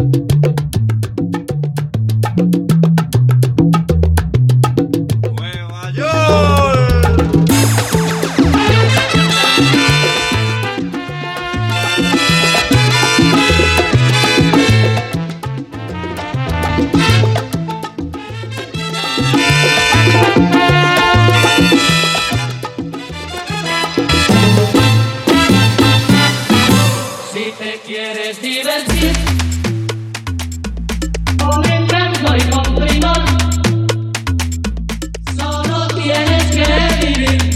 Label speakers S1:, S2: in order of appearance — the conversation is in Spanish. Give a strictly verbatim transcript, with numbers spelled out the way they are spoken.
S1: Nueva York.
S2: Si te quieres divertir con encanto y con primor, solo tienes que vivir.